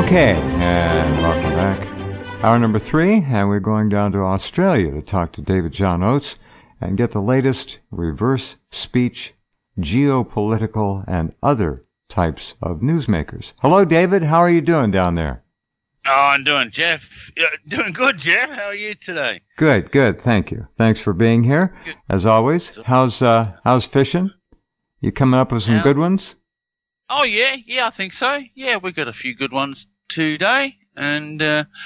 Okay, and welcome back. Hour number 3, and we're going down to Australia to talk to David John Oates and get the latest reverse speech, geopolitical, and other types of newsmakers. Hello, David. How are you doing down there? Oh, I'm doing, Jeff. Doing good, Jeff. How are you today? Good, good. Thank you. Thanks for being here, good. As always. How's fishing? You coming up with some good ones? Oh, yeah, I think so. Yeah, we got a few good ones today. And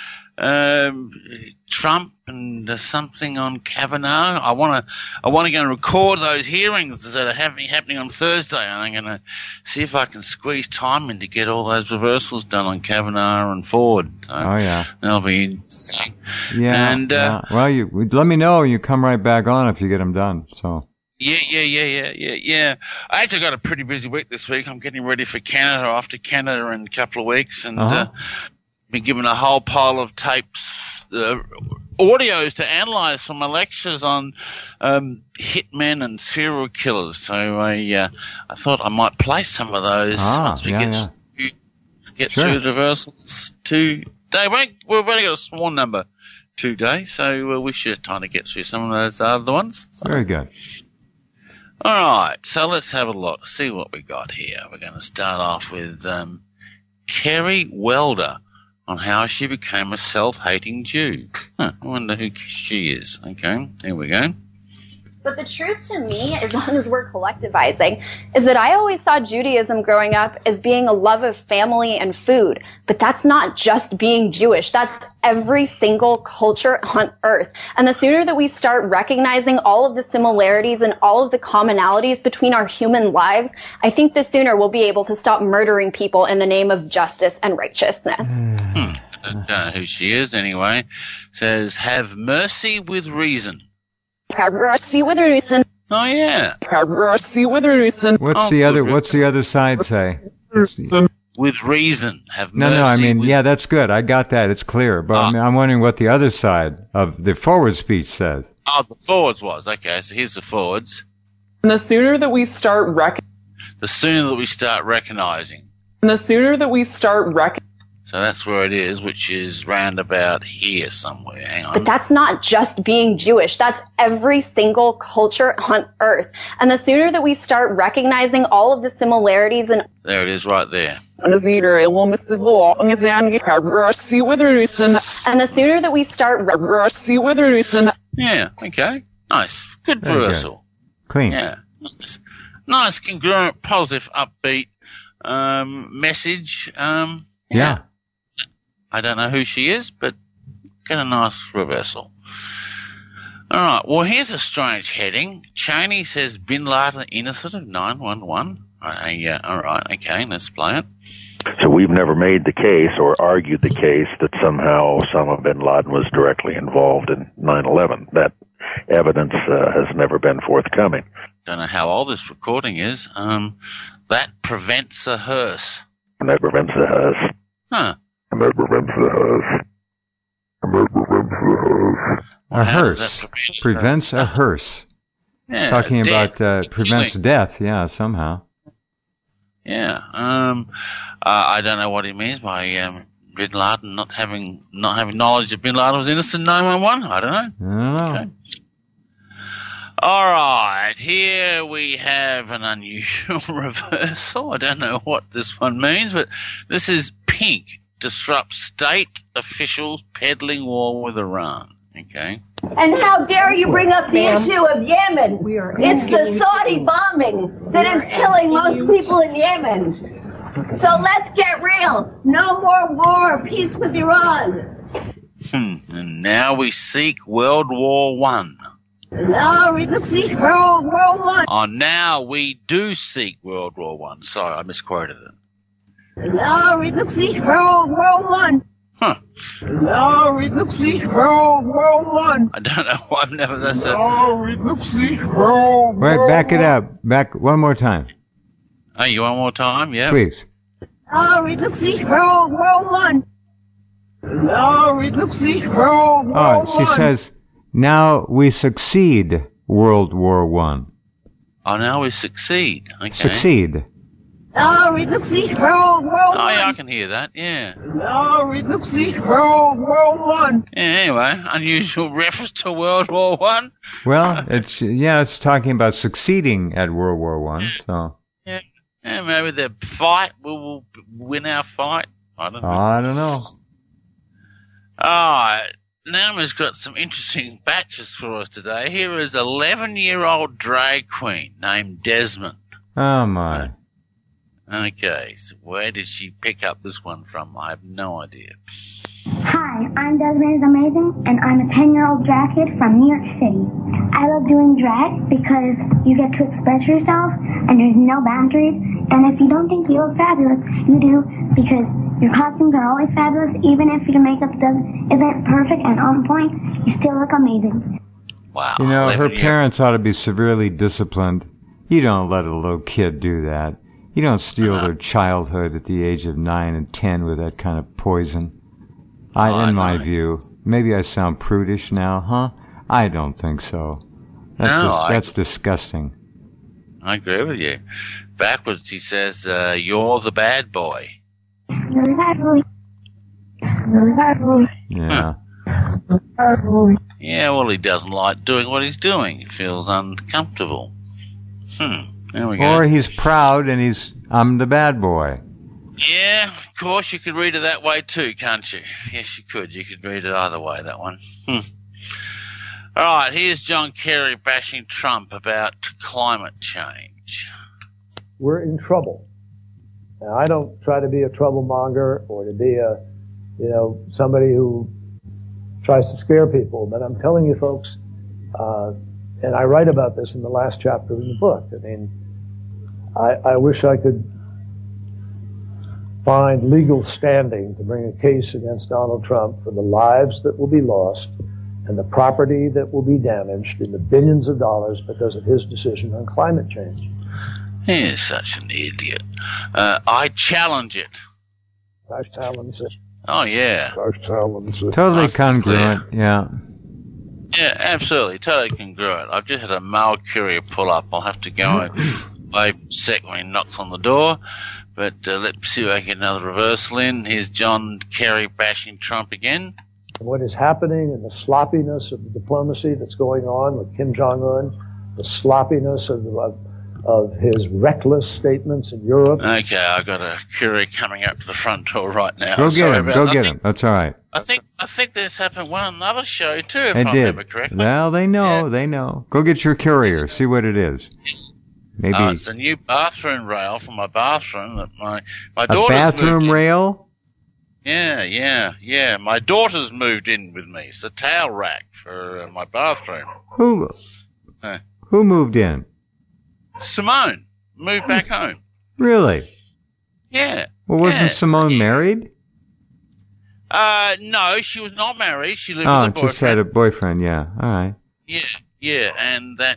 Trump and something on Kavanaugh. I want to go and record those hearings that are happening on Thursday, and I'm going to see if I can squeeze time in to get all those reversals done on Kavanaugh and Ford. So that'll be interesting. Yeah. And well, you let me know. You come right back on if you get them done. So. Yeah. I actually got a pretty busy week this week. I'm getting ready for Canada, off to Canada in a couple of weeks, and been given a whole pile of tapes, audios to analyze from my lectures on hitmen and serial killers. So I thought I might play some of those once we get through the reversals today. We've only got a small number today, so we should have time to get through some of those other ones. So. Very good. All right, so let's have a look, see what we got here. We're going to start off with Kerry Welder on how she became a self-hating Jew. I wonder who she is. Okay, here we go. But the truth to me, as long as we're collectivizing, is that I always saw Judaism growing up as being a love of family and food. But that's not just being Jewish. That's every single culture on earth. And the sooner that we start recognizing all of the similarities and all of the commonalities between our human lives, I think the sooner we'll be able to stop murdering people in the name of justice and righteousness. I don't know who she is anyway. Says, have mercy with reason. Have mercy with reason. Oh yeah. Have mercy with reason. What's the other side say? With reason. Have mercy. No. I mean, yeah, that's good. I got that. It's clear. But I'm wondering what the other side of the forward speech says. Oh, the forwards was okay. So here's the forwards. And the sooner that we start recognizing. So that's where it is, which is round about here somewhere. Hang on. But that's not just being Jewish. That's every single culture on earth. And the sooner that we start recognizing all of the similarities and... There it is right there. And the sooner that we start... Yeah, okay. Nice. Good reversal. Clean. Yeah. Nice, congruent, positive, upbeat message. Yeah. I don't know who she is, but get a nice reversal. All right. Well, here's a strange heading. Cheney says Bin Laden innocent of 9/11. All right. Okay. Let's play it. So we've never made the case or argued the case that somehow Osama bin Laden was directly involved in 9/11. That evidence has never been forthcoming. Don't know how old this recording is. That prevents a hearse. And that prevents the hearse. Huh. And that prevents the hearse. And that prevents the hearse. A hearse prevents a hearse. Yeah, it's talking about prevents death. Yeah, somehow. Yeah. I don't know what he means by Bin Laden not having knowledge that Bin Laden was innocent. 9/11. I don't know. Okay. All right, here we have an unusual reversal. I don't know what this one means, but this is pink. Disrupts state officials peddling war with Iran. Okay. And how dare you bring up the issue of Yemen? It's the Saudi bombing that is killing most people in Yemen. So let's get real. No more war. Peace with Iran. And now we seek World War I. Now we seek World War I. Oh, now we do seek World War I. Sorry, I misquoted it. Now we seek World War I. Huh. Now we seek World War I. I don't know why I've never done that. Now we seek World War I. Wait, back it up. Back one more time. Oh, you want more time? Yeah. Please. Now we seek World War I. Now we seek World War I. Oh, she says, now we succeed World War I. Oh, now we succeed. Okay. Succeed. Oh, read the World War Oh, yeah, I One. can hear that, yeah. Oh, read the World War One. Yeah, anyway, unusual reference to World War One. Well, it's talking about succeeding at World War One. So Yeah, maybe the fight will win our fight. I don't know. I don't know. All right. Naomi's got some interesting batches for us today. Here is 11-year-old drag queen named Desmond. Oh my. Okay, so where did she pick up this one from? I have no idea. Hi, I'm Desmond is Amazing, and I'm a 10-year-old drag kid from New York City. I love doing drag because you get to express yourself, and there's no boundaries, and if you don't think you look fabulous, you do, because your costumes are always fabulous, even if your makeup isn't perfect and on point, you still look amazing. Wow. You know, her 11 parents ought to be severely disciplined. You don't let a little kid do that. You don't steal their childhood at the age of 9 and 10 with that kind of poison. In my view, maybe I sound prudish now, huh? I don't think so. That's disgusting. I agree with you. Backwards, he says, you're the bad boy. Really bad boy. Really bad boy. Yeah. Yeah, well, he doesn't like doing what he's doing. He feels uncomfortable. There we go. Or he's proud and I'm the bad boy. Yeah, of course, you could read it that way too, can't you? Yes, you could. You could read it either way, that one. All right, here's John Kerry bashing Trump about climate change. We're in trouble. Now, I don't try to be a troublemonger or to be somebody who tries to scare people, but I'm telling you folks, and I write about this in the last chapter of the book. I mean, I wish I could find legal standing to bring a case against Donald Trump for the lives that will be lost and the property that will be damaged in the billions of dollars because of his decision on climate change. He is such an idiot. I challenge it. I challenge it. Oh, yeah. I challenge it. Totally congruent, yeah. Yeah, absolutely. Totally congruent. I've just had a male courier pull up. I'll have to go and wait for a sec when he knocks on the door. But let's see if I can get another reversal in. Here's John Kerry bashing Trump again. What is happening and the sloppiness of the diplomacy that's going on with Kim Jong-un, the sloppiness of his reckless statements in Europe. Okay, I've got a courier coming up to the front door right now. Go get him. Go get him. That's all right. I think this happened on another show too, if It I did. remember correctly. Well, they know. Yeah. They know. Go get your courier. See what it is. Maybe It's a new bathroom rail for my bathroom that my a daughter's moved bathroom in. rail. Yeah. My daughter's moved in with me. It's a towel rack for my bathroom. Who moved in? Simone moved back home. Really? Yeah. Well, wasn't Simone married? No, she was not married. She lived with a boyfriend. Just had a boyfriend. Yeah. All right. Yeah, and that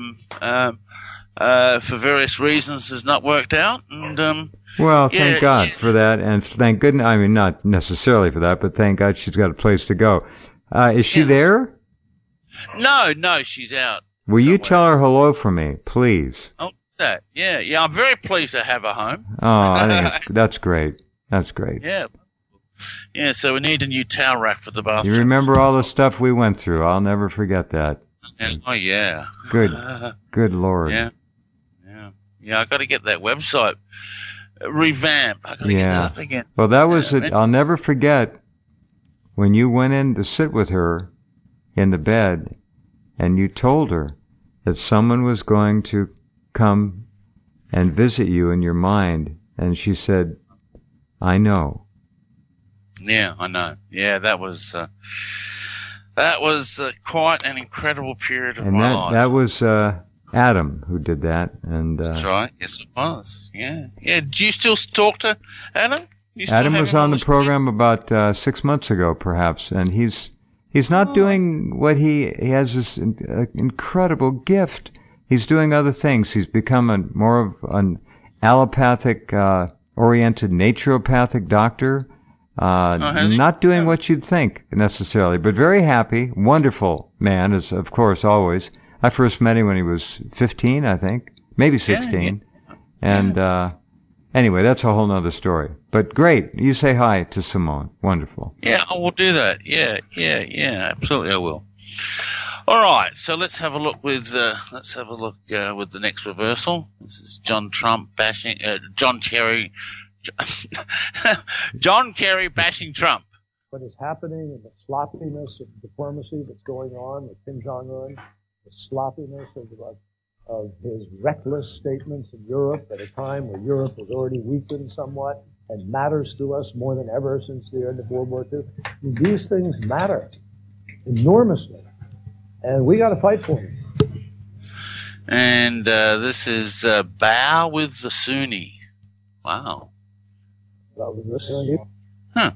for various reasons has not worked out. And Well, thank God for that, and thank goodness. I mean, not necessarily for that, but thank God she's got a place to go. Is she there? No, she's out. Will you tell her hello for me, please? Oh, that. Yeah. I'm very pleased to have her home. Oh, I think that's great. That's great. Yeah. So we need a new towel rack for the bathroom. You remember all the stuff we went through? I'll never forget that. Oh yeah. Good Lord. Yeah. I got to get that website revamped. I got to get that up again. Well, that was it. I'll never forget when you went in to sit with her in the bed, and you told her that someone was going to come and visit you in your mind, and she said, "I know." Yeah, I know. Yeah, that was quite an incredible period of my life. That was Adam who did that, and that's right. Yes, it was. Yeah. Do you still talk to Adam? Adam was on the program about 6 months ago, perhaps, and he's not doing what he has this incredible gift. He's doing other things. He's become more of an allopathic oriented naturopathic doctor. Not doing what you'd think necessarily, but very happy, wonderful man, as of course always. I first met him when he was 15, I think, maybe 16, and Anyway, that's a whole nother story. But great. You say hi to Simone. Wonderful. Yeah, I will do that. Yeah, absolutely I will. All right, so let's have a look with the next reversal. This is John Kerry bashing Trump. What is happening and the sloppiness of diplomacy that's going on with Kim Jong-un, the sloppiness of his reckless statements in Europe at a time where Europe was already weakened somewhat and matters to us more than ever since the end of World War II. I mean, these things matter enormously, and we got to fight for them. And this is Bow with the Sunni. Wow. Bow with the Sunni. Huh.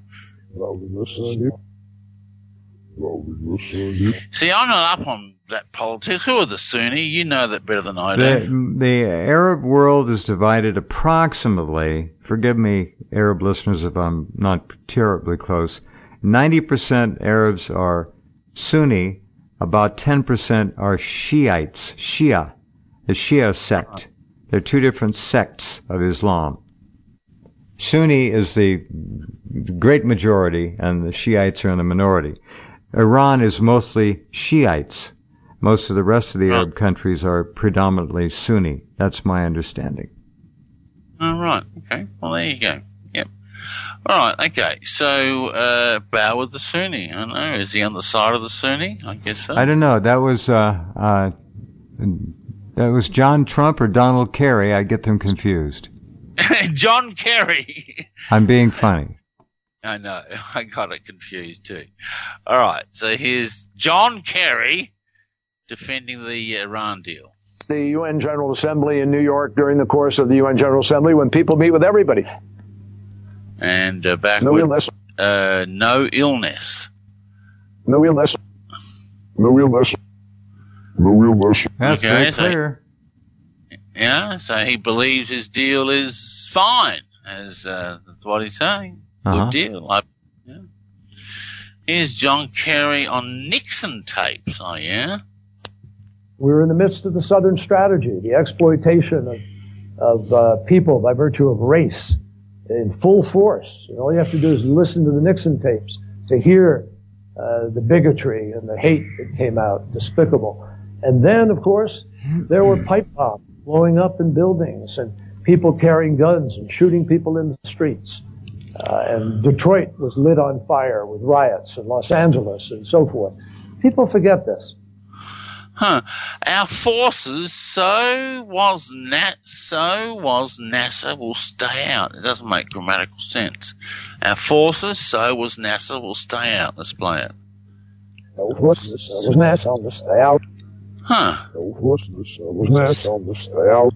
See, I'm not up on that politics. Who are the Sunni? You know that better than I do. The Arab world is divided approximately, forgive me, Arab listeners, if I'm not terribly close, 90% Arabs are Sunni, about 10% are Shiites, Shia, the Shia sect. They're two different sects of Islam. Sunni is the great majority, and the Shiites are in the minority. Iran is mostly Shiites. Most of the rest of the Arab countries are predominantly Sunni. That's my understanding. All right. Okay. Well, there you go. Yep. All right. Okay. So, Bow with the Sunni. I don't know. Is he on the side of the Sunni? I guess so. I don't know. That was John Trump or Donald Kerry. I get them confused. John Kerry. I'm being funny. I know. I got it confused too. All right. So here's John Kerry defending the Iran deal. The UN General Assembly in New York during the course of the UN General Assembly when people meet with everybody. And back no with illness. No illness. No illness. No illness. No illness. That's very clear. Yeah, so he believes his deal is fine, that's what he's saying. Good deal. Yeah. Here's John Kerry on Nixon tapes, yeah? We're in the midst of the Southern strategy, the exploitation of people by virtue of race in full force. And all you have to do is listen to the Nixon tapes to hear the bigotry and the hate that came out, despicable. And then, of course, there were pipe bombs blowing up in buildings and people carrying guns and shooting people in the streets. And Detroit was lit on fire with riots, and Los Angeles and so forth. People forget this. Our forces, so was NASA will stay out. It doesn't make grammatical sense. Our forces, so was NASA will stay out. Let's play it. Our forces, so was NASA will stay out. Huh. Our forces, so was NASA will stay out.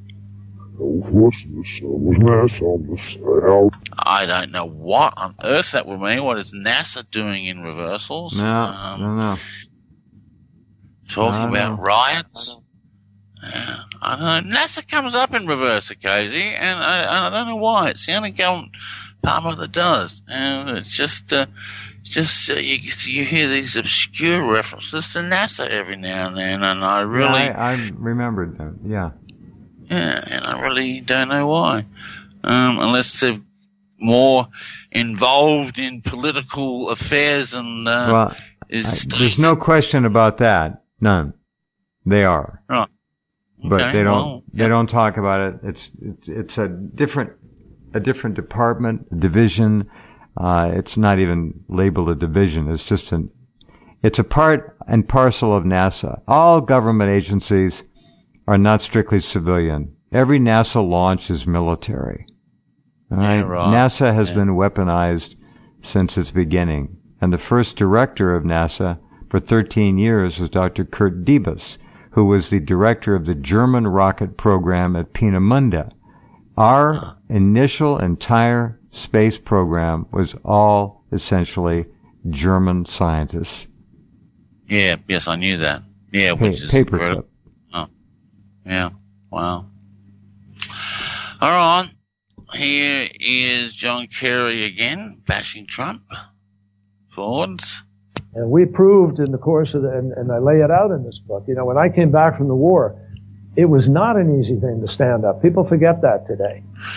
I don't know what on earth that would mean. What is NASA doing in reversals? No. Talking about riots? I don't know. NASA comes up in reverse occasionally, and I don't know why. It's the only government department that does. And it's just you hear these obscure references to NASA every now and then, and I really... Yeah, I remembered that, yeah. Yeah, and I really don't know why. Unless they're more involved in political affairs and there's no question about that. None. They are. Right. But Okay, they don't talk about it. It's a different department, division. It's not even labeled a division. It's just it's a part and parcel of NASA. All government agencies are not strictly civilian. Every NASA launch is military. All right? Yeah, right. NASA has been weaponized since its beginning. And the first director of NASA for 13 years was Dr. Kurt Debus, who was the director of the German rocket program at Peenemünde. Our initial entire space program was all essentially German scientists. Yeah, yes, I knew that. Yeah, which is paperclip. Oh, yeah, wow. All right, here is John Kerry again, bashing Trump. Forwards. And we proved in the course of and I lay it out in this book, when I came back from the war, it was not an easy thing to stand up. People forget that today.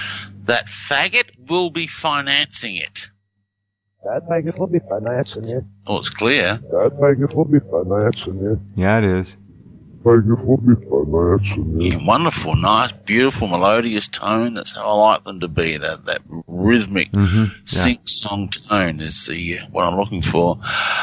that faggot will be financing it. That faggot will be financing it. Oh, it's clear. That faggot will be financing it. Yeah, it is. Faggot will be financing it. Yeah, wonderful, nice, beautiful, melodious tone. That's how I like them to be. That rhythmic sing-song tone is what I'm looking for.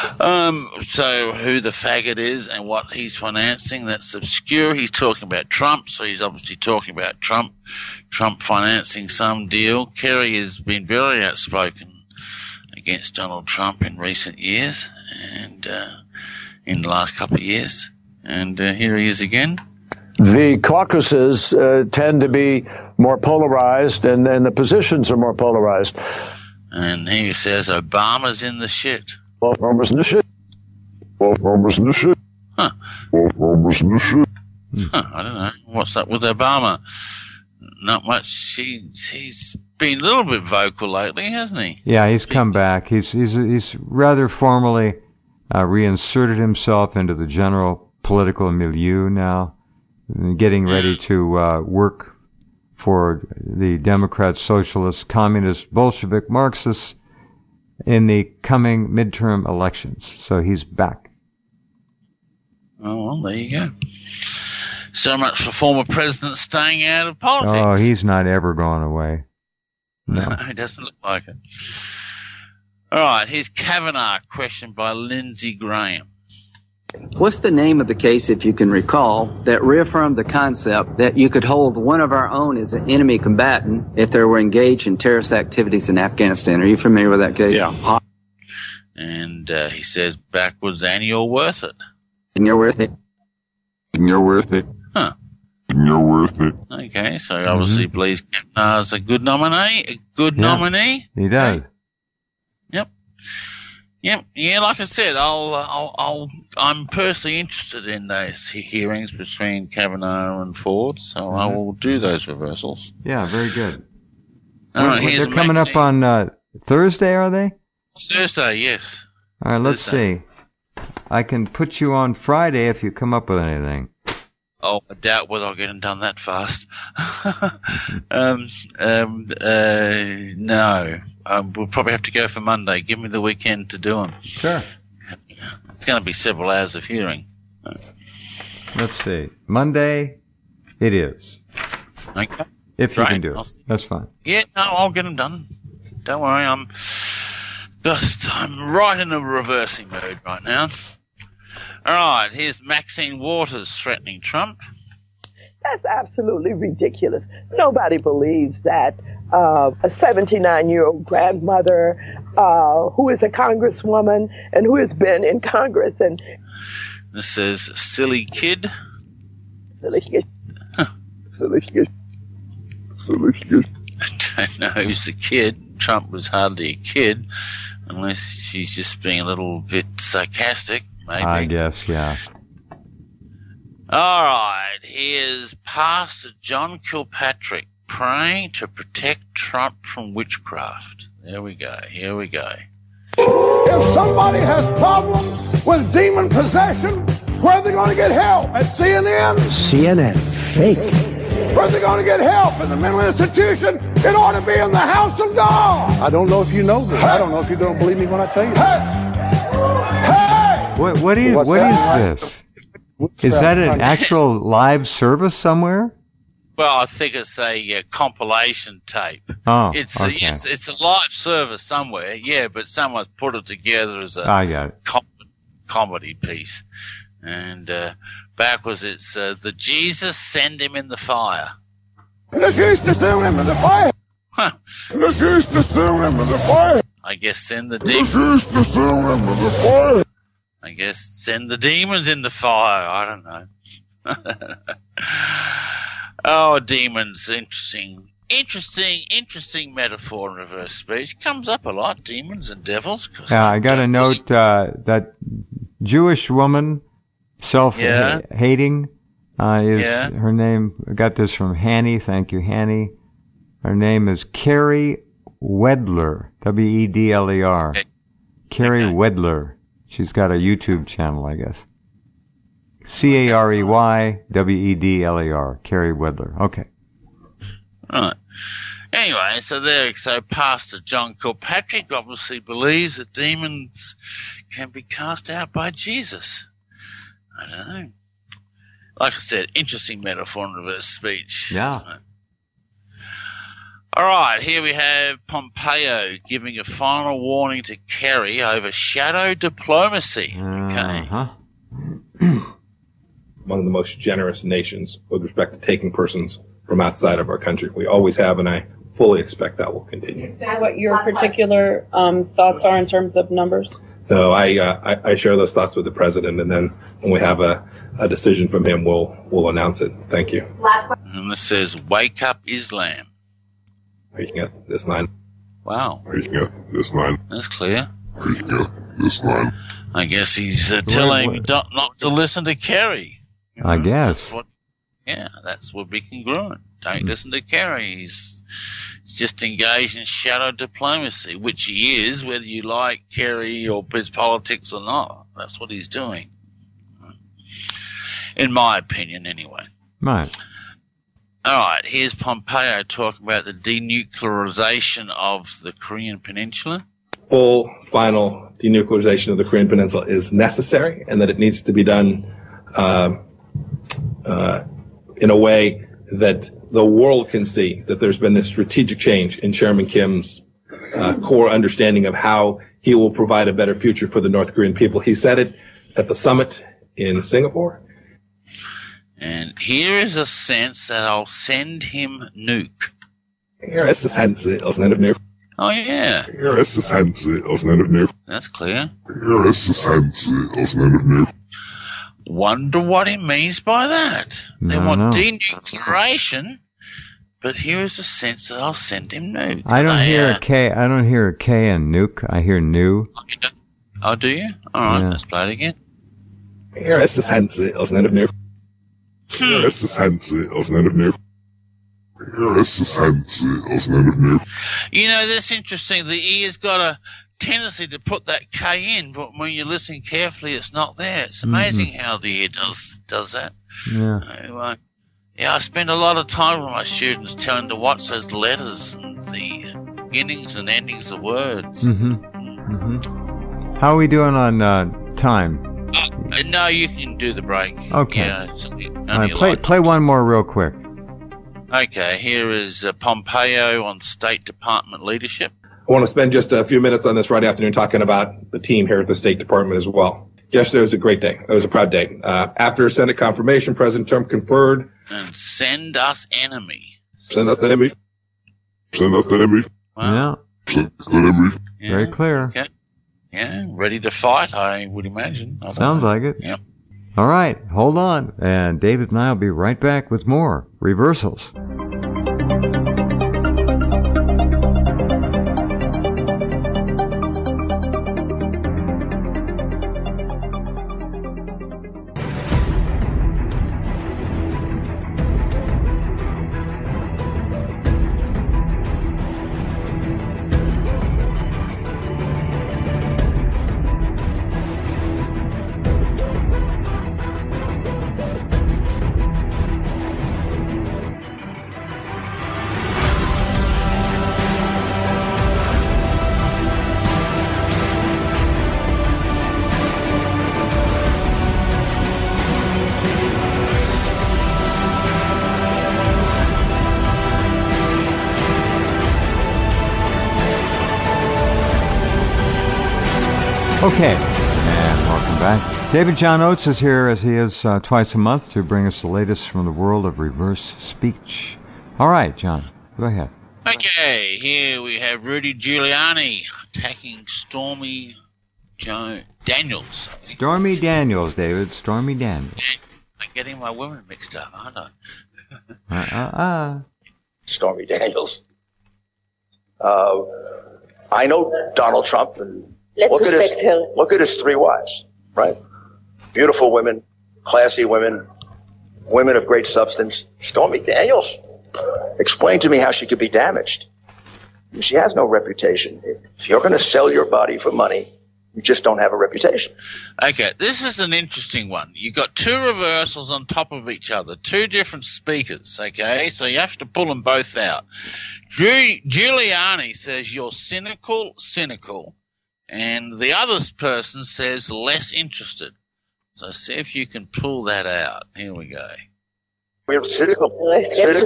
So who the faggot is and what he's financing, that's obscure. He's talking about Trump, so he's obviously talking about Trump financing some deal. Kerry has been very outspoken against Donald Trump in recent years and in the last couple of years. And here he is again. The caucuses tend to be more polarized, and the positions are more polarized. And he says Obama's in the shit. Obama's in the shit. Obama's in the shit. Huh. Obama's in the shit. I don't know. What's up with Obama? Not much. He's been a little bit vocal lately, hasn't he? Yeah, he's come back. He's rather formally reinserted himself into the general political milieu now, getting ready to work for the Democrats, Socialists, Communists, Bolshevik, Marxists in the coming midterm elections. So he's back. Oh, well, there you go. So much for former presidents staying out of politics. Oh, he's not ever going away. No. It doesn't look like it. All right, here's Kavanaugh, question by Lindsey Graham. What's the name of the case, if you can recall, that reaffirmed the concept that you could hold one of our own as an enemy combatant if they were engaged in terrorist activities in Afghanistan? Are you familiar with that case? Yeah. And he says backwards, and you're worth it. And you're worth it. And you're worth it. Huh. And you're worth it. Okay, so obviously believes Kavanaugh's a good nominee. Nominee. He does. Okay. Yep. Yeah, like I said, I'm personally interested in those hearings between Kavanaugh and Ford, so I will do those reversals. Yeah, very good. All right, they're coming up on Thursday, are they? Thursday, yes. All right, let's see. I can put you on Friday if you come up with anything. Oh, I doubt whether I'll get them done that fast. No. We'll probably have to go for Monday. Give me the weekend to do them. Sure. It's going to be several hours of hearing. Let's see. Monday, it is. Okay. If you can do it. That's fine. Yeah, no, I'll get them done. Don't worry, I'm right in a reversing mode right now. All right, here's Maxine Waters threatening Trump. That's absolutely ridiculous. Nobody believes that a 79-year-old grandmother who is a congresswoman and who has been in Congress and... This says, silly kid. Silly kid. Huh. Silly kid. Silly kid. I don't know who's the kid. Trump was hardly a kid, unless she's just being a little bit sarcastic, maybe. I guess, yeah. All right, here's Pastor John Kilpatrick praying to protect Trump from witchcraft. There we go. Here we go. If somebody has problems with demon possession, where are they going to get help? At CNN? CNN. Fake. Where are they going to get help? In the mental institution? It ought to be in the house of God. I don't know if you know this. I don't know if you're going to believe me when I tell you. Hey! What is this? Is that an actual live service somewhere? Well, I think it's a compilation tape. Oh, it's okay. It's a live service somewhere, yeah, but someone's put it together as a comedy piece. And backwards, it's the Jesus send him in the fire. The Jesus send him in the fire. Huh. The Jesus send him in the fire. I guess send the demons. The Jesus send him in the fire. I guess send the demons in the fire. I don't know. Oh, demons. Interesting metaphor in reverse speech. Comes up a lot, demons and devils. I got a note that Jewish woman, self-hating, her name. I got this from Hanny. Thank you, Hanny. Her name is Carrie Wedler. Wedler. Okay. Carrie Wedler. She's got a YouTube channel, I guess. Carey Wedler. Carrie Wedler. Okay. Right. Anyway, so Pastor John Kilpatrick obviously believes that demons can be cast out by Jesus. I don't know. Like I said, interesting metaphor in reverse speech. Yeah. All right, here we have Pompeo giving a final warning to Kerry over shadow diplomacy. Okay. One of the most generous nations with respect to taking persons from outside of our country. We always have, and I fully expect that will continue. Say what your particular thoughts are in terms of numbers? No, I share those thoughts with the president, and then when we have a decision from him, we'll announce it. Thank you. Last one. And this says, "Wake up, Islam." Reading it, this line. Wow. Reading it, this line. That's clear. Reading it, this line. I guess he's telling not to listen to Kerry. I guess. That's would be congruent. Don't listen to Kerry. He's just engaged in shadow diplomacy, which he is, whether you like Kerry or his politics or not. That's what he's doing. In my opinion, anyway. Right. All right, here's Pompeo talking about the denuclearization of the Korean Peninsula. Full, final denuclearization of the Korean Peninsula is necessary, and that it needs to be done in a way that the world can see that there's been this strategic change in Chairman Kim's core understanding of how he will provide a better future for the North Korean people. He said it at the summit in Singapore. And here is a sense that I'll send him nuke. Here is a sense of nuke. Oh, yeah. Here is a sense of nuke. That's clear. Here is a sense of nuke. Wonder what he means by that. They want denuclearation, but here is a sense that I'll send him nuke. I don't hear a K. I don't hear a K in nuke. I hear new. Oh, do you? All right, let's play it again. Here is a sense of nuke. Here is a sense of nuke. Here is a sense of nuke. You know, that's interesting. The E has got a tendency to put that K in, but when you listen carefully, it's not there. It's amazing how the ear does that. Yeah. Anyway, I spend a lot of time with my students telling them to watch those letters and the beginnings and endings of words. How are we doing on time? No, you can do the break. Okay. Yeah, all right, play one more real quick. Okay, here is Pompeo on State Department leadership. I want to spend just a few minutes on this Friday afternoon talking about the team here at the State Department as well. Yesterday was a great day. It was a proud day. After Senate confirmation, President Trump conferred. And send us enemy. Send us the enemy. Send us the enemy. Wow. Send us the enemy. Yeah. Very clear. Okay. Yeah, ready to fight, I would imagine. Sounds like it. Yep. All right, hold on. And David and I will be right back with more reversals. Okay, and welcome back. David John Oates is here, as he is twice a month, to bring us the latest from the world of reverse speech. All right, John, go ahead. Okay, here we have Rudy Giuliani attacking Stormy Daniels. Stormy Daniels, David. Stormy Daniels. I'm getting my women mixed up, aren't I? Stormy Daniels. I know Donald Trump, and look at his three wives, right? Beautiful women, classy women, women of great substance. Stormy Daniels. Explain to me how she could be damaged. She has no reputation. If you're going to sell your body for money, you just don't have a reputation. Okay, this is an interesting one. You've got two reversals on top of each other, two different speakers, okay? So you have to pull them both out. Giuliani says you're cynical, and the other person says less interested. So see if you can pull that out. Here we go. We're cynical. Very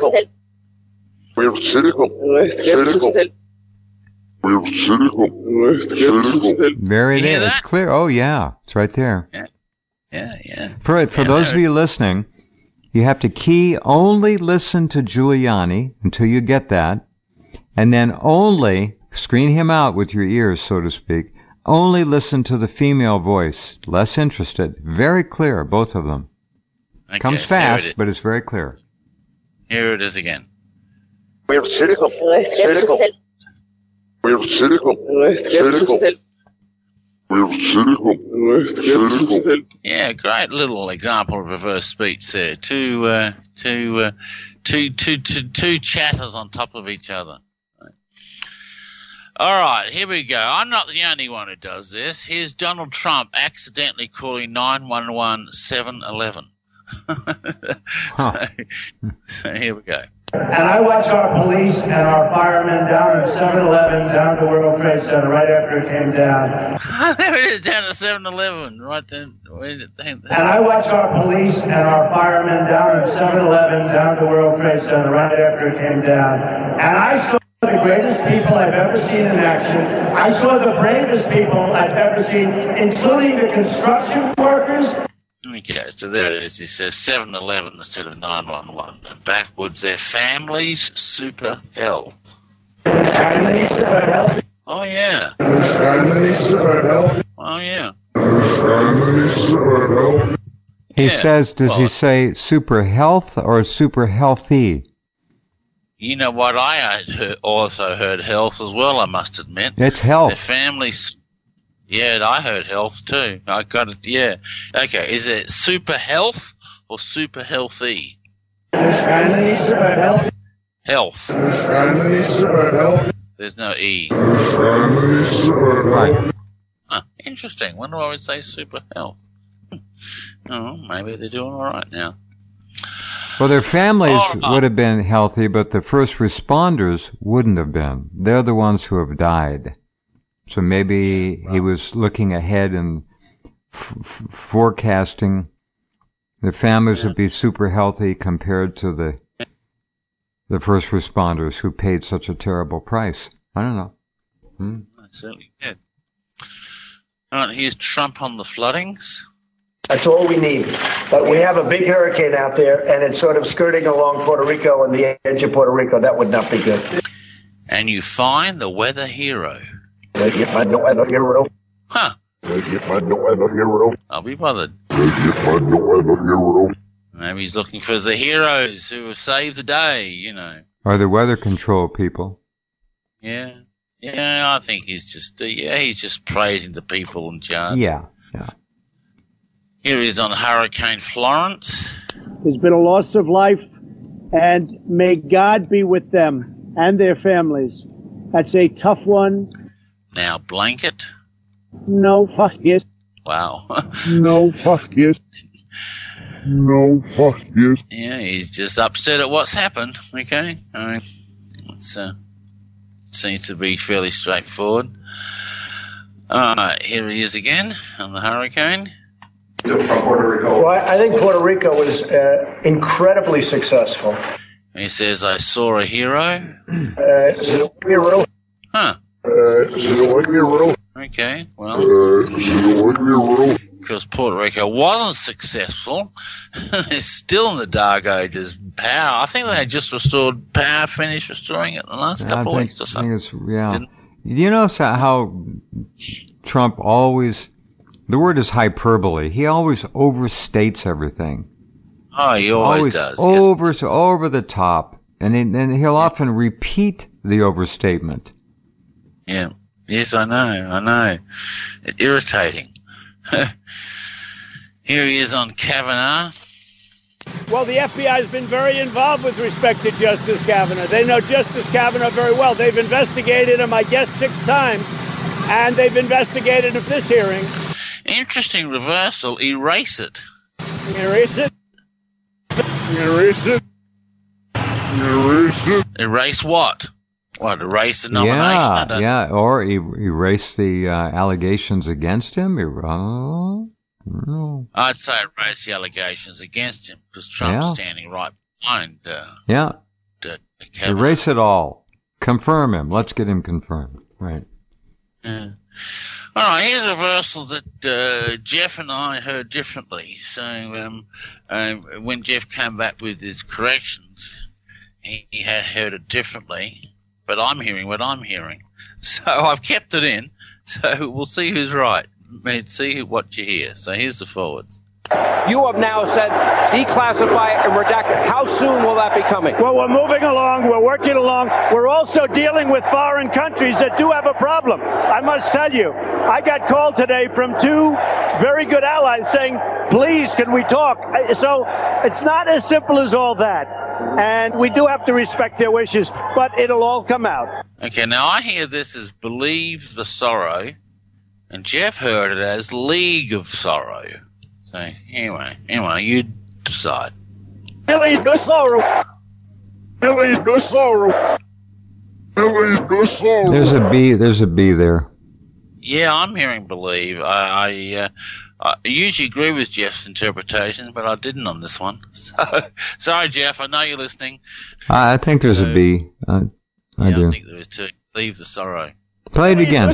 there. It's clear. Oh, yeah. It's right there. Yeah. For those of you listening, you have to key only listen to Giuliani until you get that, and then only screen him out with your ears, so to speak. Only listen to the female voice. Less interested. Very clear, both of them. Okay, Comes fast, but it's very clear. Here it is again. We're cynical. Yeah, great little example of reverse speech there. Two chatters on top of each other. All right, here we go. I'm not the only one who does this. Here's Donald Trump accidentally calling 911 7-Eleven. So here we go. And I watch our police and our firemen down at 7-Eleven, down to World Trade Center right after it came down. There it is, down at 7-Eleven, right then. And I watch our police and our firemen down at 7-Eleven, down to World Trade Center right after it came down. And I saw the greatest people I've ever seen in action. I saw the bravest people I've ever seen, including the construction workers. Okay, so there it is. He says 7-Eleven instead of 911. And backwards, their families super health. Families super health. Oh, yeah. Families super health. Oh, yeah. Families super health. He says, does he say super health or super healthy? You know what? I had also heard health as well, I must admit. It's health. Their families. Yeah, I heard health too. I got it, yeah. Okay, is it super health or super healthy? Super health. Health. Super health. There's no E. Right. Interesting. Wonder why I would say super health. Oh, maybe they're doing all right now. Well, their families would have been healthy, but the first responders wouldn't have been. They're the ones who have died. So maybe he was looking ahead and forecasting the families would be super healthy compared to the first responders who paid such a terrible price. I don't know. I certainly did. All right, here's Trump on the floodings. That's all we need. But we have a big hurricane out there, and it's sort of skirting along Puerto Rico and the edge of Puerto Rico. That would not be good. And you find the weather hero. Huh. I'll be bothered. Maybe he's looking for the heroes who have saved the day, you know. Or the weather control people. Yeah, I think he's just, he's just praising the people in charge. Yeah. Here he is on Hurricane Florence. There's been a loss of life, and may God be with them and their families. That's a tough one. Now, blanket. No, fuck yes. Wow. No, fuck yes. No, fuck yes. Yeah, he's just upset at what's happened, okay? I mean, it's, seems to be fairly straightforward. Alright, here he is again on the hurricane. Well, I think Puerto Rico was incredibly successful. He says, I saw a hero. Hero. Huh. Hero. Okay, well, because Puerto Rico wasn't successful, they're still in the dark ages. Power, I think they had just restored power, finished restoring it in the last couple of weeks or something. You know how Trump always, the word is hyperbole, he always overstates everything. Oh, he always does. Over the top. And he'll often repeat the overstatement. Yeah. Yes, I know. It's irritating. Here he is on Kavanaugh. Well, the FBI has been very involved with respect to Justice Kavanaugh. They know Justice Kavanaugh very well. They've investigated him, I guess, 6 times, and they've investigated him this hearing. Interesting reversal. Erase it. Erase it. Erase what? What, erase the nomination? Yeah, or erase the allegations against him. I'd say erase the allegations against him because Trump's standing right behind. Erase it all. Confirm him. Let's get him confirmed. Right. Yeah. All right, here's a reversal that Jeff and I heard differently. So when Jeff came back with his corrections, he had heard it differently. But I'm hearing what I'm hearing. So I've kept it in. So we'll see who's right. See what you hear. So here's the forwards. You have now said declassify and redact it. How soon will that be coming? Well, we're moving along. We're working along. We're also dealing with foreign countries that do have a problem. I must tell you, I got called today from two very good allies saying, please, can we talk? So it's not as simple as all that. And we do have to respect their wishes, but it'll all come out. Okay, now I hear this as Believe the Sorrow, and Jeff heard it as League of Sorrow. So anyway, you decide. Billy's good sorrow. Billy's good sorrow. Billy's good sorrow. There's a B there. Yeah, I'm hearing Believe. I usually agree with Jeff's interpretation, but I didn't on this one. So, sorry, Jeff. I know you're listening. I think there's a B. I do. I think there is too. Leave the sorrow. Play it again.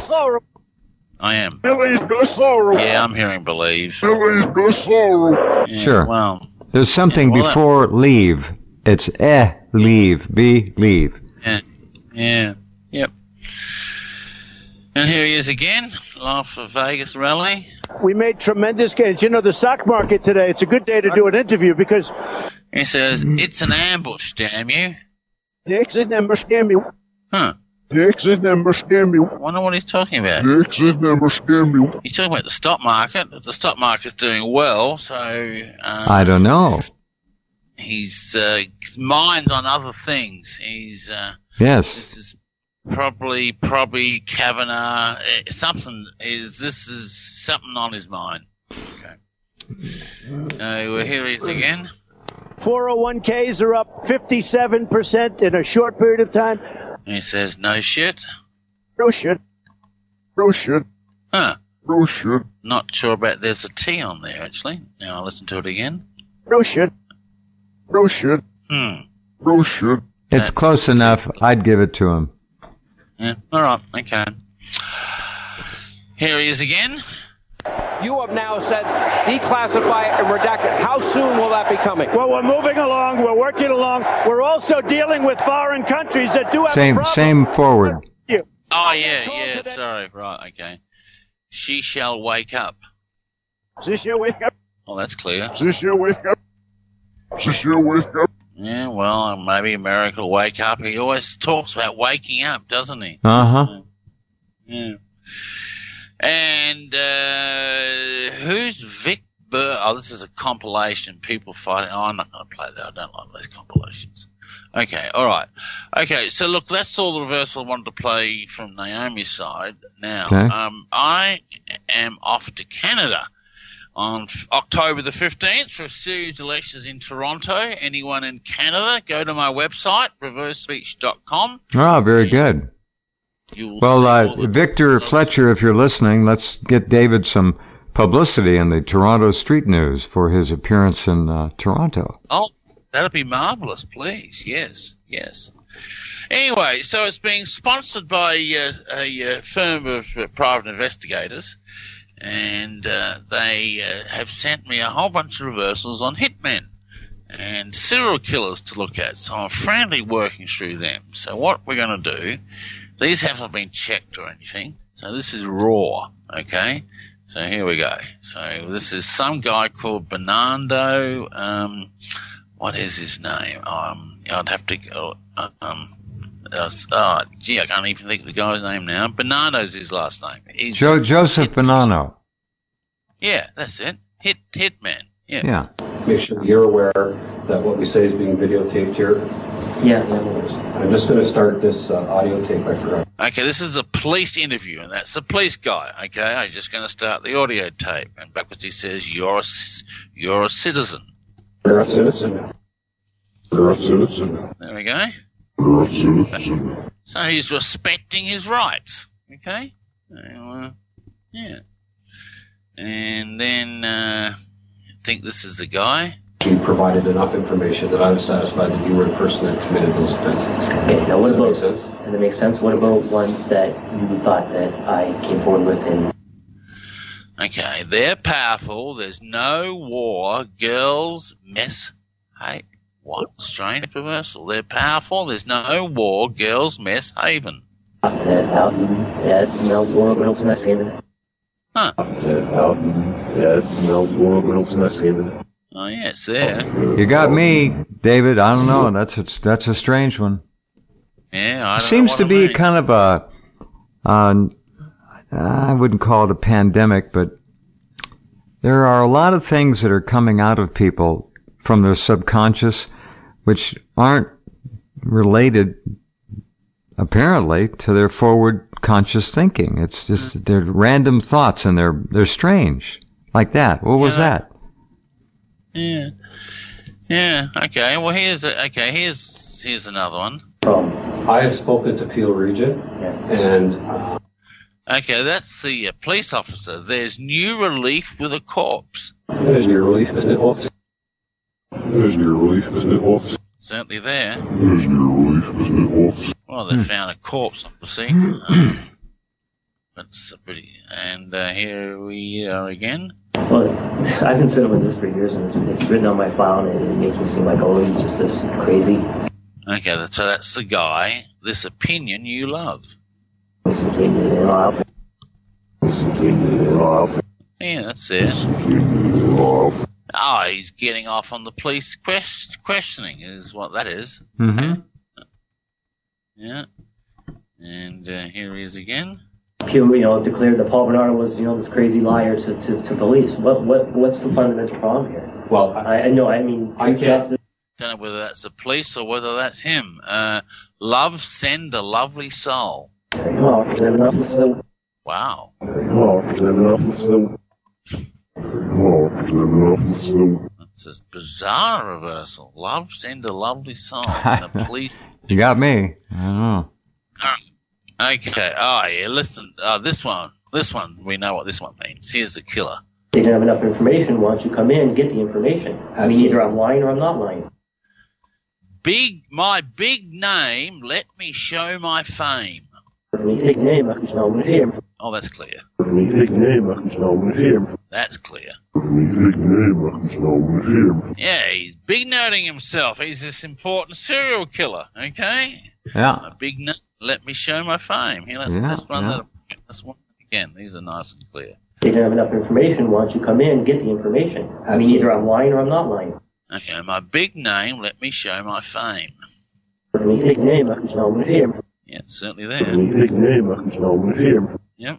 I am. Billy's good sorrow. Yeah, I'm hearing Believe. Billy's good sorrow. Yeah, sure. Well, there's something before leave. It's leave. B, leave. Yeah. Yep. And here he is again, Las Vegas rally. We made tremendous gains. You know, the stock market today, it's a good day to do an interview because... He says, it's an ambush, damn you. The exit number scam me. Huh. The exit number scam me. I wonder what he's talking about. The exit number scam me. He's talking about the stock market. The stock market's doing well, so... I don't know. He's mind on other things. He's... yes. This is... Probably Kavanaugh. This is something on his mind. Okay. Here he is again. 401ks are up 57% in a short period of time. And he says, no shit. No shit. No shit. Huh. No shit. Not sure about there's a T on there, actually. Now I'll listen to it again. No shit. No shit. No shit. It's close enough. I'd give it to him. Yeah, all right, okay. Here he is again. You have now said declassify and redact it. How soon will that be coming? Well, we're moving along. We're working along. We're also dealing with foreign countries that do have a problem. Same forward. Oh, yeah, sorry, right, okay. She shall wake up. She shall wake up. Oh, that's clear. She shall wake up. She shall wake up. Yeah, well, maybe America will wake up. He always talks about waking up, doesn't he? Uh-huh. Yeah. And who's Vic Burr? Oh, this is a compilation. People fighting. Oh, I'm not going to play that. I don't like those compilations. Okay, all right. Okay, so look, that's all the reversal I wanted to play from Naomi's side. Now, I am off to Canada on October the 15th for a series of lectures in Toronto. Anyone in Canada, go to my website, reversespeech.com. Oh, very good. Well, Victor Fletcher, if you're listening, let's get David some publicity in the Toronto Street News for his appearance in Toronto. Oh, that'd be marvelous, please. Yes. Anyway, so it's being sponsored by a firm of private investigators. And they have sent me a whole bunch of reversals on hitmen and serial killers to look at. So I'm frantically working through them. So what we're going to do, these haven't been checked or anything. So this is raw, okay? So here we go. So this is some guy called Bernardo. What is his name? I'd have to go. I can't even think of the guy's name now. Bonanno's his last name. Joseph Bonanno. Yeah, that's it. Hitman. Yeah. Make sure you're aware that what we say is being videotaped here. Yeah. I'm just going to start this audio tape. I forgot. Okay, this is a police interview, and that's the police guy. Okay, I'm just going to start the audio tape, and backwards he says, "You're a citizen." You're a citizen. You're a citizen. There we go. So he's respecting his rights. Okay? Yeah. And then, I think this is the guy. You provided enough information that I was satisfied that you were the person that committed those offenses. Okay, now what about, does that make sense? What about ones that you thought that I came forward with in... Okay, they're powerful. There's no war. Girls mess. Hey, what strange reversal. They're powerful. There's no war. Girls mess haven. Yes, no war. Girls mess haven. Huh. Yes, no war. Girls mess haven. Oh, yeah, it's there. You got me, David. I don't know. That's a strange one. Yeah, I don't Seems know to what be I mean. kind of a... I wouldn't call it a pandemic, but there are a lot of things that are coming out of people from their subconscious which aren't related, apparently, to their forward conscious thinking. It's just they're random thoughts and they're strange. Like that. What was that? Yeah. Yeah, okay. Well, here's another one. I have spoken to Peel Region, and... Okay, that's the police officer. There's new relief with a corpse. There's new relief, isn't it, officer? There's new relief, isn't it, officer? Certainly there. There's new relief, isn't it, officer? Well, they found a corpse, obviously. That's pretty... And here we are again. Well, I've been sitting with this for years, and it's written on my file, and it makes me seem like, oh, he's just this crazy. Okay, so that's the guy. This opinion you love. Yeah, that's it. Oh, he's getting off on the police questioning, is what that is. Mm-hmm. Yeah. And here he is again. Pew, declared that Paul Bernardo was, this crazy liar to police. What's the fundamental problem here? Well, I justice. Don't know whether that's the police or whether that's him. Love, send a lovely soul. Wow. That's a bizarre reversal. Love, send a lovely soul. And the police. You got me. I don't know. Okay. Oh, yeah. Listen. This one, we know what this one means. Here's the killer. They didn't have enough information. Why don't you come in and get the information? I mean, either I'm lying or I'm not lying. My big name, let me show my fame. Oh, that's clear. That's clear. Yeah, he's big noting himself. He's this important serial killer, okay? Yeah. A big name, let me show my fame. Here, that's one again. These are nice and clear. They didn't have enough information. Why don't you come in and get the information? I mean, either I'm lying or I'm not lying. Okay, my big name, let me show my fame. Yeah, it's certainly there. Yep.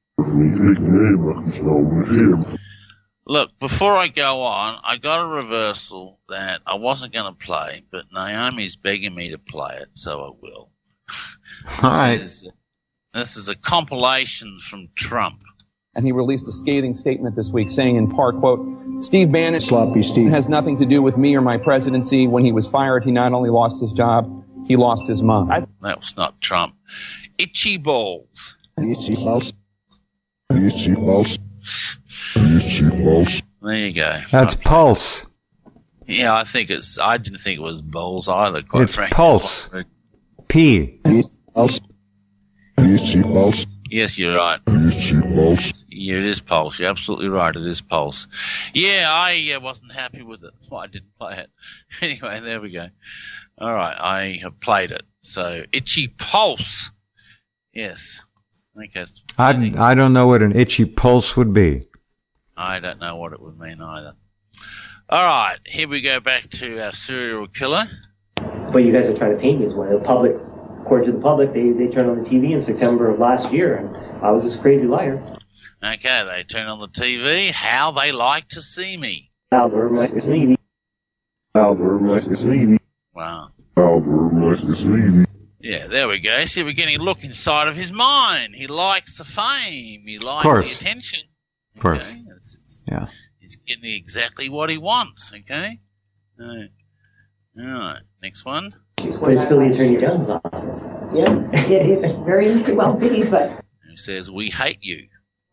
Look, before I go on, I got a reversal that I wasn't going to play, but Naomi's begging me to play it, so I will. All right. This is a compilation from Trump. And he released a scathing statement this week saying in part, quote, Steve Bannon has nothing to do with me or my presidency. When he was fired, he not only lost his job, he lost his mind. That was not Trump. Itchy balls. Itchy balls. Itchy balls. Itchy balls. There you go. That's Pulse. Yeah, I didn't think it was balls either, quite it's frankly. Pulse. P. Pulse. Itchy balls. Yes, you're right. Itchy balls. Yeah, it is Pulse. You're absolutely right. It is Pulse. Yeah, I wasn't happy with it. That's why I didn't play it. Anyway, there we go. All right, I have played it. So, Itchy Pulse. Yes. Okay. I don't know what an itchy pulse would be. I don't know what it would mean either. All right, here we go back to our serial killer. But you guys are trying to paint me as one. The public, according to the public, they turned on the TV in September of last year, and I was this crazy liar. Okay, they turn on the TV. How they like to see me. Albert Mike is me. Albert Mike is me. Wow. Albert Mike is me. Yeah, there we go. See, we're getting a look inside of his mind. He likes the fame. He likes the attention. Of course. Okay? Yeah. He's getting exactly what he wants, okay? All right, next one. But it's still the Attorney General's office. Yeah, it very well be, but. It says, "We hate you."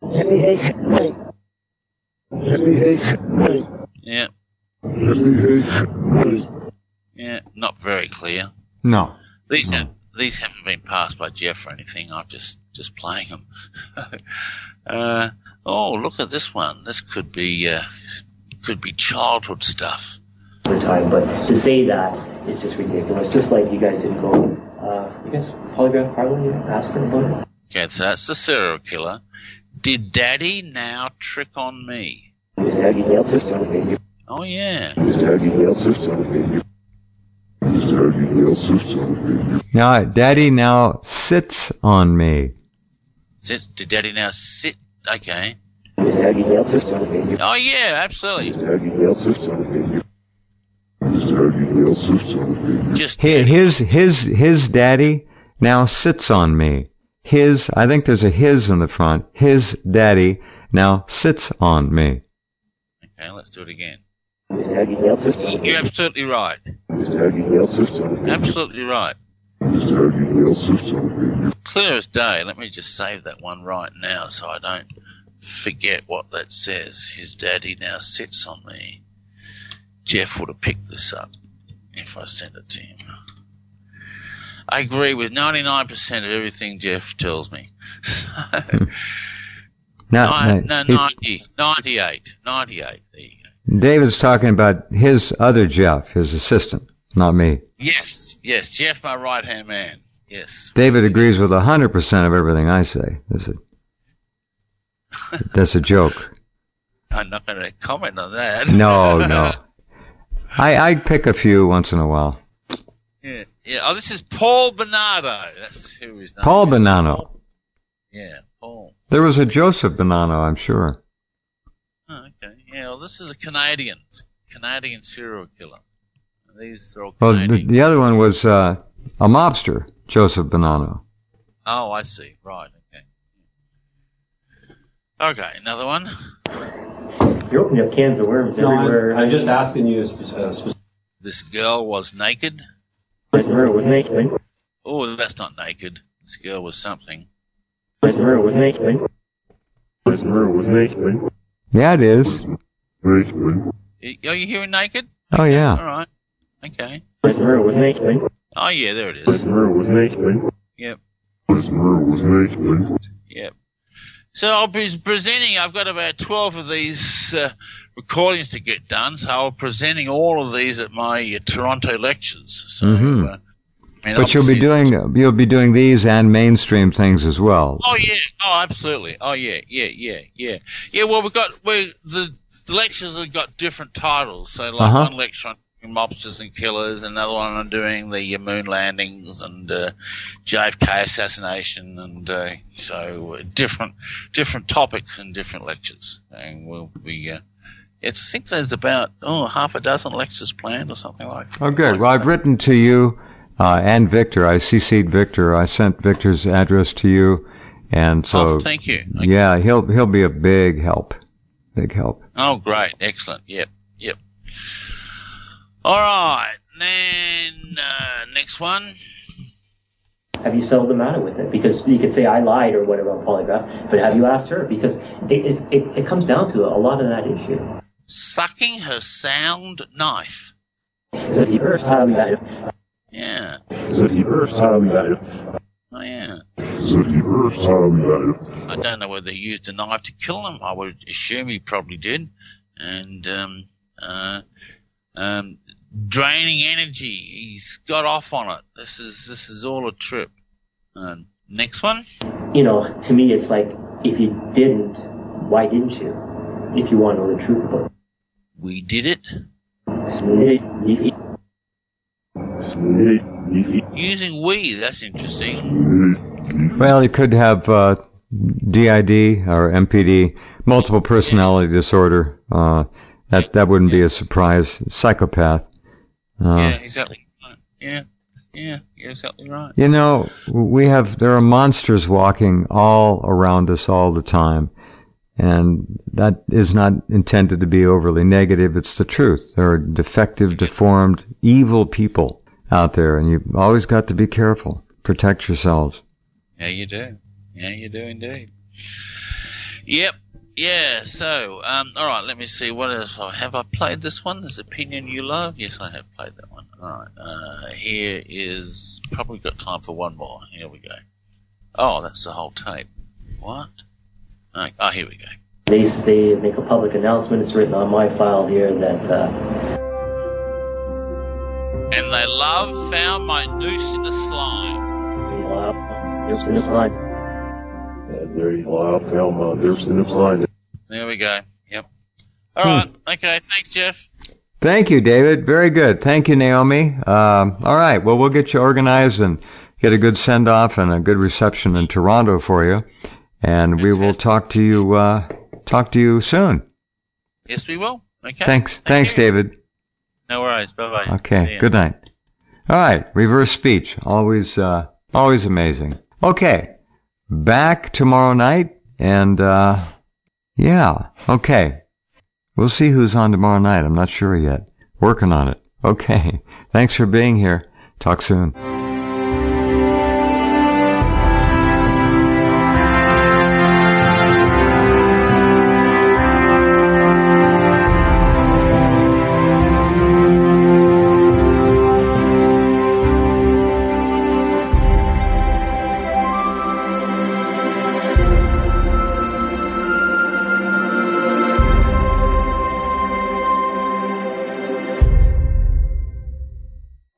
Yeah. Yeah, not very clear. No. These haven't been passed by Jeff or anything. I'm just playing them. Oh, look at this one. This could be childhood stuff. Time, but to say that is just ridiculous. Just like you guys didn't go, you guys polygraph Carla, you asked her about it? Okay, so that's the serial killer. Did Daddy now trick on me? Oh, yeah. Now, Daddy now sits on me. Did Daddy now sit? Okay. Oh, yeah, absolutely. Just his daddy now sits on me. I think there's a his in the front. His daddy now sits on me. Okay, let's do it again. You're absolutely right. Absolutely right. Clear as day. Let me just save that one right now so I don't forget what that says. His daddy now sits on me. Jeff would have picked this up if I sent it to him. I agree with 99% of everything Jeff tells me. 98. There you go. David's talking about his other Jeff, his assistant, not me. Yes, Jeff, my right-hand man. Yes. David agrees with 100% of everything I say. That's a joke. I'm not going to comment on that. No. I pick a few once in a while. Yeah. Oh, this is Paul Bonanno. That's who his name is. Paul Bonanno. Yeah, Paul. There was a Joseph Bonanno, I'm sure. Oh, okay. Yeah, well, this is a Canadian serial killer. These are all Well, Canadian. the other one was a mobster, Joseph Bonanno. Oh, I see. Right, okay. Okay, another one. You're opening up cans of worms everywhere. I'm just asking you This girl was naked. This murder was naked. Oh, that's not naked. This girl was something. This murder was naked. Yeah, it is. Are you hearing naked? Oh, yeah. All right. Okay. This murder was naked. Oh, yeah, there it is. Yep. Yep. So I'll be presenting, I've got about 12 of these recordings to get done, so I'll be presenting all of these at my Toronto lectures. So, but you'll be doing these and mainstream things as well. Oh, yeah. Oh, absolutely. Oh, yeah. Yeah, well, the lectures have got different titles. So, like one lecture on mobsters and killers, another one on doing the moon landings and JFK assassination, and so different topics and different lectures. And we'll be, I think there's about half a dozen lectures planned or something like that. Oh, good. Well, I've written to you and Victor. I CC'd Victor. I sent Victor's address to you, and so thank you. Yeah, he'll be a big help. Big help. Oh, great, excellent. Yep. All right, then next one. Have you settled the matter with it? Because you could say I lied or whatever on polygraph, but have you asked her? Because it comes down to a lot of that issue. Sucking her sound knife. So the first time that. Yeah. So the first time that. Oh yeah. So the first time that. I don't know whether he used a knife to kill him. I would assume he probably did. And draining energy. He's got off on it. This is all a trip. Next one. To me, it's like, if you didn't, why didn't you? If you want to know the truth about it. We did it. Using we, that's interesting. Well, he could have DID or MPD, multiple personality disorder. That wouldn't be a surprise. Psychopath. Yeah, exactly. Yeah, you're exactly right. There are monsters walking all around us all the time. And that is not intended to be overly negative. It's the truth. There are defective, deformed, evil people out there, and you've always got to be careful. Protect yourselves. Yeah, you do. Yeah, you do indeed. Yep. Yeah, so, all right, let me see. What else? Have I played this one? This Opinion You Love? Yes, I have played that one. All right. Here is, probably got time for one more. Here we go. Oh, that's the whole tape. What? Oh, here we go. They make a public announcement. It's written on my file here that... And they love found my noose in the slime. They love noose in the slime. And there you are, found my noose in the slime. There we go. Yep. All right. Okay. Thanks, Jeff. Thank you, David. Very good. Thank you, Naomi. All right. Well, we'll get you organized and get a good send-off and a good reception in Toronto for you. And we will talk to you soon. Yes, we will. Okay. Thanks, you. David. No worries. Bye-bye. Okay. Good night. All right. Reverse speech. Always amazing. Okay. Back tomorrow night. And, yeah. Okay. We'll see who's on tomorrow night. I'm not sure yet. Working on it. Okay. Thanks for being here. Talk soon.